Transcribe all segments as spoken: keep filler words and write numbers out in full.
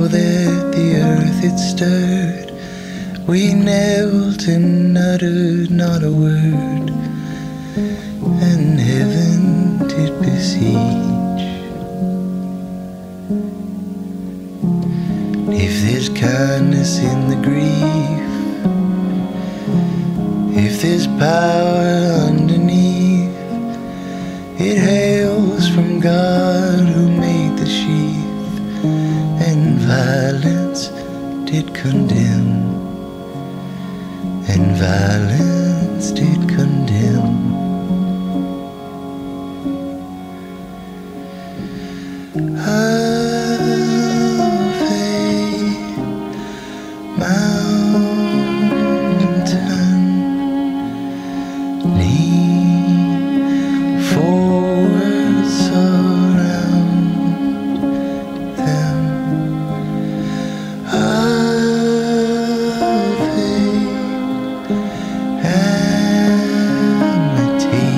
know that the earth had stirred. We knelt and uttered not a word, and heaven did beseech. If there's kindness in the grief, if there's power underneath, it hails from God who made the sheath, and violence did condemn, and violence did condemn. Of a mountain, lean forward, surround them. Of a amity,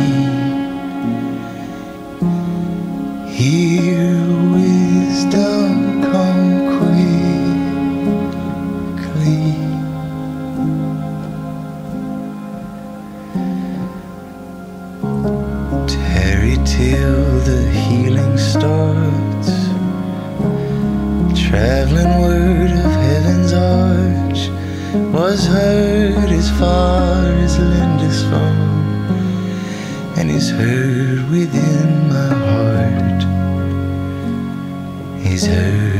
hear wisdom come quickly. Tarry till the healing starts, traveling word of heaven's arch was heard as far as Lindisfarne, and is heard within my heart, is heard